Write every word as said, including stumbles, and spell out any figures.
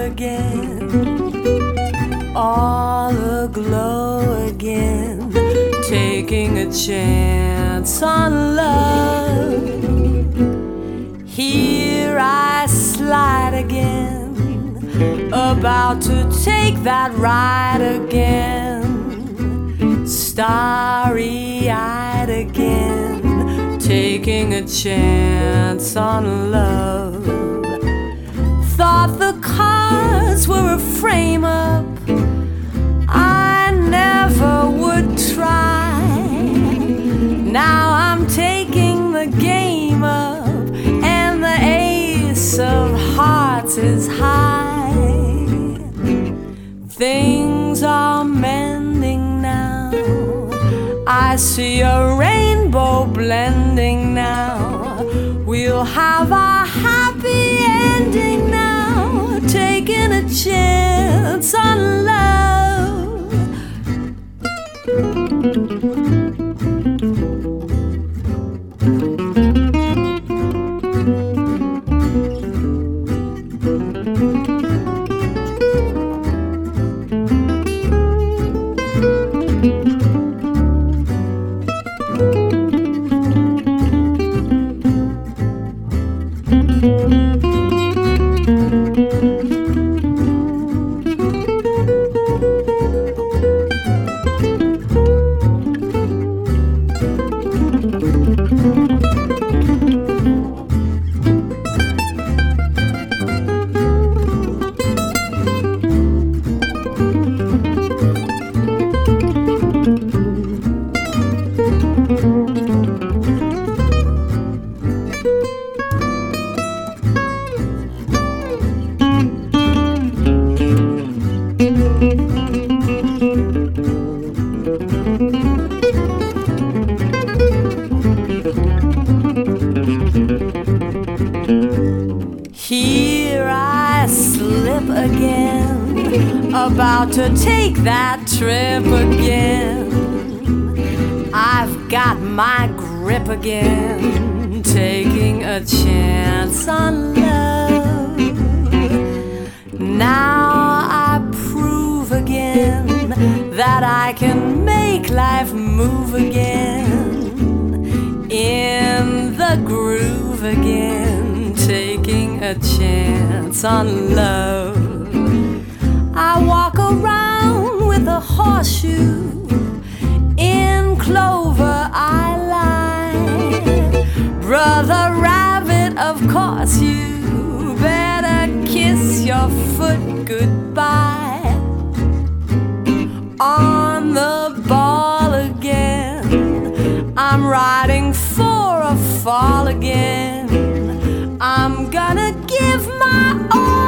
again, all aglow again, taking a chance on love. Here I slide again, about to take that ride again, starry-eyed again, taking a chance on love. Thought the cards were a frame-up, I never would try. Now I'm taking the game up, and the ace of hearts is high. Things are mending now, I see a rainbow blending now. We'll have a happy ending now, taking a chance on love. Here I slip again, about to take that trip again. I've got my grip again, taking a chance on love. Now I prove again that I can make life move again, in the groove again, taking a chance on love. I walk around with a horseshoe, in clover I lie. Brother Rabbit, of course you better kiss your foot goodbye. On the ball again, I'm riding for a fall again. I'm gonna give my all.